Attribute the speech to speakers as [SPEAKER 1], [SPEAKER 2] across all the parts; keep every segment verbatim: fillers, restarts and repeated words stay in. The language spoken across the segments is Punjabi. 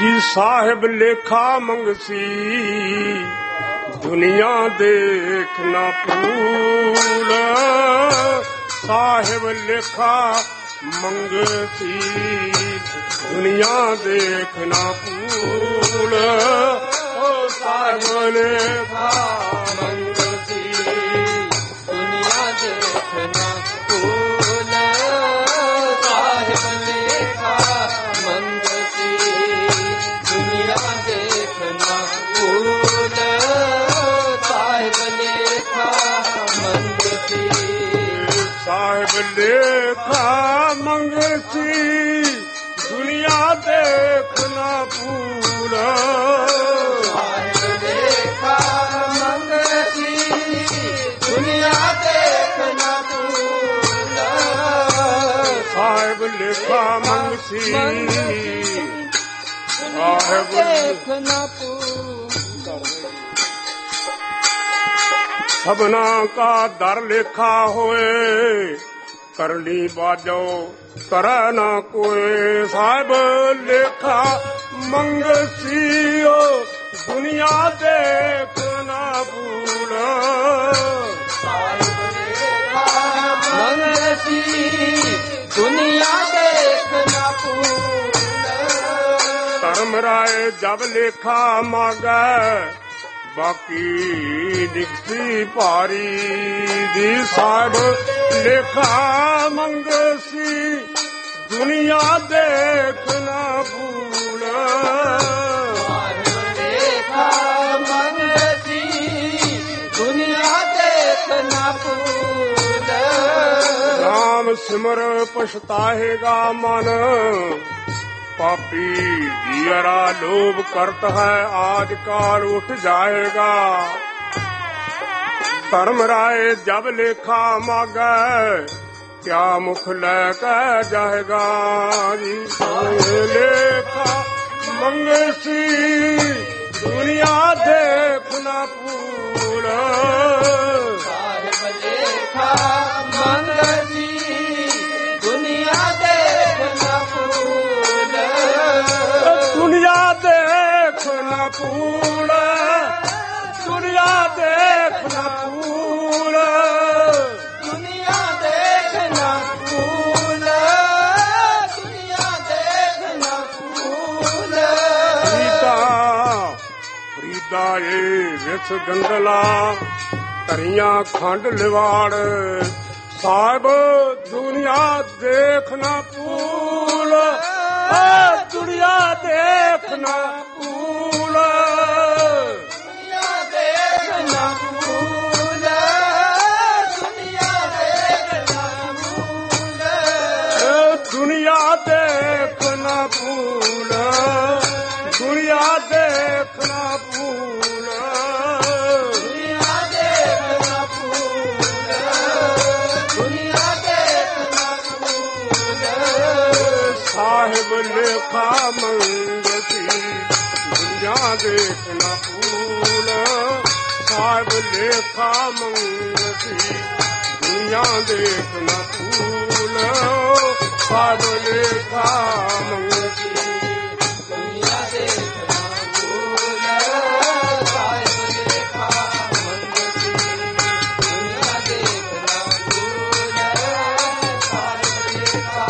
[SPEAKER 1] ਜੀ ਸਾਹਿਬ ਲੇਖਾ ਮੰਗਸੀ ਦੁਨੀਆ ਦੇਖ ਨਾ ਭੂਲ ਸਾਹਿਬ ਲੇਖਾ ਮੰਗਸੀ ਦੁਨੀਆ ਦੇਖ ਨਾ ਭੂਲ ਓ ਸਾਹਿਬ ਲੇਖਾ ਮੰਗਸੀ ਦੁਨੀਆ ਦੇਖ ਨਾ ਭੂਲ ਸਾਹਿਬ ਲੇਖਾ ਮੰਗਸੀ ਦੁਨੀਆ ਦੇਖ ਨਾ ਭੂਲ ਸਾਹਿਬ ਲੇਖਾ ਮੰਗਸੀ ਸਾਹਿਬ ਲੇਖਾ ਮੰਗਸੀ ਦੁਨੀਆ ਦੇਖ ਨਾ ਭੂਲ ਸਾਹਿਬ ਲੇਖਾ ਮੰਗਸੀ ਦੁਨੀਆ ਦੇਖ ਨਾ ਭੂਲ ਸਾਹਿਬ ਲੇਖਾ ਮੰਗਸੀ ਸਾਹਿਬ ਲੇਖ ਨਾ ਭੂਲ ਸਭਨਾ ਕਾ ਦਰ ਲੇਖਾ ਹੋਏ ਕਰਨੀ ਬਾਜੋ ਕਰੈ ਨਾ ਕੋਏ ਸਾਹਿਬ ਲੇਖਾ ਮੰਗਸੀ ਓ ਦੁਨੀਆ ਦੇਖ ਨਾ ਭੂਲ ਸਾਹਿਬ ਲੇਖਾ ਮੰਗਸੀ ਦੁਨੀਆ ਦੇਖ ਨਾ ਭੂਲ ਧਰਮ ਰਾਏ ਜਬ ਲੇਖਾ ਮਾਗੈ ਬਾਕੀ ਦਿਖਤੀ ਭਾਰੀ ਦੀ ਸਾਹਿਬ ਲੇਖਾ ਮੰਗਸੀ ਦੁਨੀਆ ਦੇਖ ਨਾ ਭੂਲ ਸਾਹਿਬ ਲੇਖਾ ਮੰਗਸੀ ਦੁਨੀਆ ਦੇਖ ਨਾ ਭੂਲ ਰਾਮ ਸਿਮਰ ਪਛਤਾਹੇਗਾ ਮਨ ਪਾਪੀ ਜੀਰਾ ਲੋਭ ਕਰਤ ਹੈ ਆਜ ਕਾਲ ਉੱਠ ਜਾਏਗਾ ਧਰਮ ਰਾਏ ਜਬ ਲੇਖਾ ਮਾਗੈ ਕਿਆ ਮੁਖ ਲੈ ਕੇ ਜਾਏਗਾ ਜੀ ਲੇਖਾ ਮੰਗਸੀ ਦੁਨੀਆ ਦੇਖ ਨਾ ਭੂਲ ਸਾਹਿਬ ਲੇਖਾ ਮੰਗਸੀ ਦੁਨੀਆ ਦੇਖ ਨਾ ਭੂਲ ਦੁਨੀਆ ਦੇਖ ਨਾ ਭੂਲ ਦੁਨੀਆ ਦੇਖ ਨਾ ਭੂਲ ਦੁਨੀਆ ਦੇਖ ਨਾ ਭੂਲ ਦੁਨੀਆ ਦੇਖ ਨਾ ਭੂਲ ਫਰੀਦਾ ਫਰੀਦਾ ਏ ਵਿਸ ਗੰਗਲਾ ਧਰੀਆਂ ਖੰਡ ਲਿਵਾੜ ਸਾਹਿਬ ਦੁਨੀਆ ਦੇਖ ਨਾ ਭੂਲ ਦੁਨੀਆ ਦੇਖ ਨਾ ਭੂਲ ਦੁਨੀਆ ਦੇਖ ਨਾ ਭੂਲ ਦੁਨੀਆ ਦੇਖ ਨਾ ਭੂਲ ਦੁਨੀਆ ਦੇਖ ਨਾ ਭੂਲ ਦੁਨੀਆ ਦੇਖ ਨਾ ਭੂਲ ਦੁਨੀਆ ਦੇਖ ਨਾ ਭੂਲ ਦੁਨੀਆ ਦੇਖ ਨਾ ਭੂਲ ਸਾਹਿਬ ਲੇਖਾ ਮੰਗਸੀ ਦੁਨੀਆ ਦੇਖ ਨਾ ਭੂਲ ਸਾਹਿਬ ਲੇਖਾ ਮੰਗਸੀ ਦੁਨੀਆ ਦੇਖ ਨਾ ਭੂਲ ਸਾਹਿਬ ਲੇਖਾ ਮੰਗਸੀ ਦੁਨੀਆ ਦੇਖ ਨਾ ਭੂਲ ਸਾਹਿਬ ਲੇਖਾ ਮੰਗਸੀ ਦੁਨੀਆ ਦੇਖ ਨਾ ਭੂਲ ਸਾਹਿਬ ਲੇਖਾ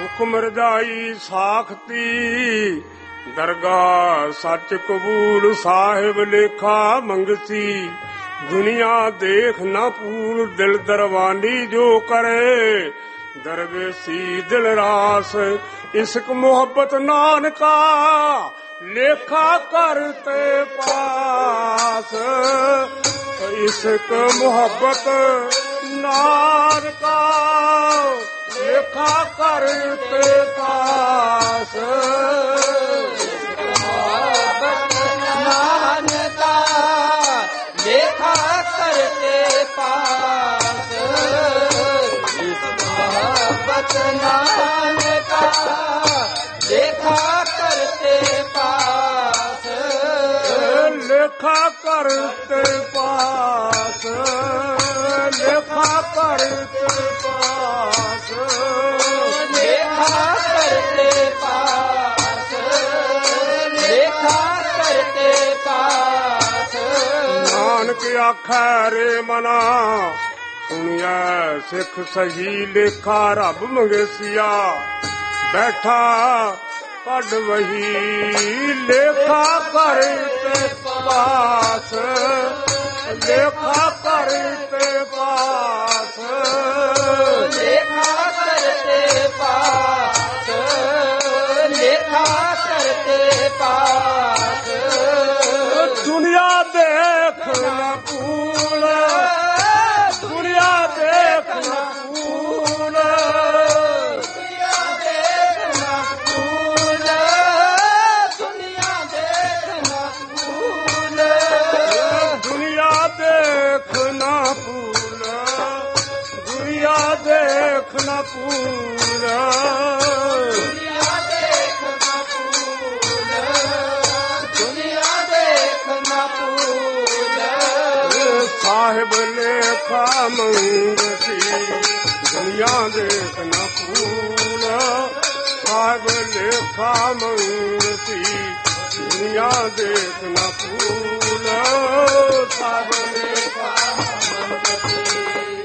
[SPEAKER 1] ਹੁਕਮ ਰਜਾਈ ਸਾਖਤੀ ਦਰਗਾਹ ਸੱਚ ਕਬੂਲ ਸਾਹਿਬ ਲੇਖਾ ਮੰਗਸੀ ਦੁਨੀਆ ਦੇਖ ਨਾ ਪੂਲ ਦਿਲ ਦਰਵਾਨੀ ਜੋ ਕਰੇ ਦਰਵੇਸੀ ਦਿਲ ਰਾਸ ਇਸ਼ਕ ਮੁਹੱਬਤ ਨਾਨਕਾ ਲੇਖਾ ਕਰਤੇ ਪਾਸ ਇਸ਼ਕ ਮੁਹੱਬਤ ਨਾਨਕਾ ਲੇਖਾ ਕਰਤੇ ਪਾਸ
[SPEAKER 2] ਮੁਹੱਬਤ ਨਾਨਕਾ ਲੇਖਾ ਕਰਤੇ ਪਾਸ ਮੁਹੱਬਤ ਨਾਨਕਾ ਲੇਖਾ ਕਰਤੇ ਪਾਸ
[SPEAKER 1] ਲੇਖਾ ਕਰਤੇ ਪਾਸ ਲੇਖਾ ਕਰਤੇ ਪਾਸ
[SPEAKER 2] ਲੇਖਾ ਕਰਤੇ ਪਾਸ ਲੇਖਾ ਕਰਤੇ ਪਾਸ
[SPEAKER 1] ਨਾਨਕ ਆਖੈ ਰੇ ਮਨਾ ਸੁਣਿਆ ਸਿੱਖ ਸਹੀ ਲੇਖਾ ਰੱਬ ਮੰਗੇਸੀਆ ਬੈਠਾ ਕੱਢ ਵਹੀ ਲੇਖਾ ਕਰਤੇ ਪਾਸ ਲੇਖਾ ਕਰਤੇ ਪਾਸ
[SPEAKER 2] ਲੇਖਾ ਕਰਤੇ ਪਾਸ ਲੇਖਾ ਕਰਤੇ ਪਾਸ
[SPEAKER 1] ਦੁਨੀਆ ਦੇਖ ਨਾ ਭੂਲ ਦੁਨੀਆ ਦੇਖ ਨਾ ਭੂਲ
[SPEAKER 2] ਦੁਨੀਆ ਦੇਖ ਨਾ ਭੂਲ ਦੁਨੀਆ ਦੇਖ ਨਾ ਭੂਲ
[SPEAKER 1] ਦੁਨੀਆ ਦੇਖ ਨਾ ਭੂਲ ਦੁਨੀਆ ਦੇਖ ਨਾ ਭੂਲ
[SPEAKER 2] ਦੁਨੀਆ ਦੇਖ ਨਾ ਭੂਲ ਦੁਨੀਆ ਦੇਖ ਨਾ ਭੂਲ
[SPEAKER 1] ਸਾਹਿਬ ਲੇਖਾ ਮੰਗਤੀ ਦੁਨੀਆ ਦੇਖ ਨਾ ਭੂਲ ਸਾਹਿਬ ਲੇਖਾ ਮੰਗਤੀ ਦੁਨੀਆ ਦੇਖ ਨਾ ਭੂਲ ਸਾਹਿਬ ਲੇਖਾ ਮੰਗਤੀ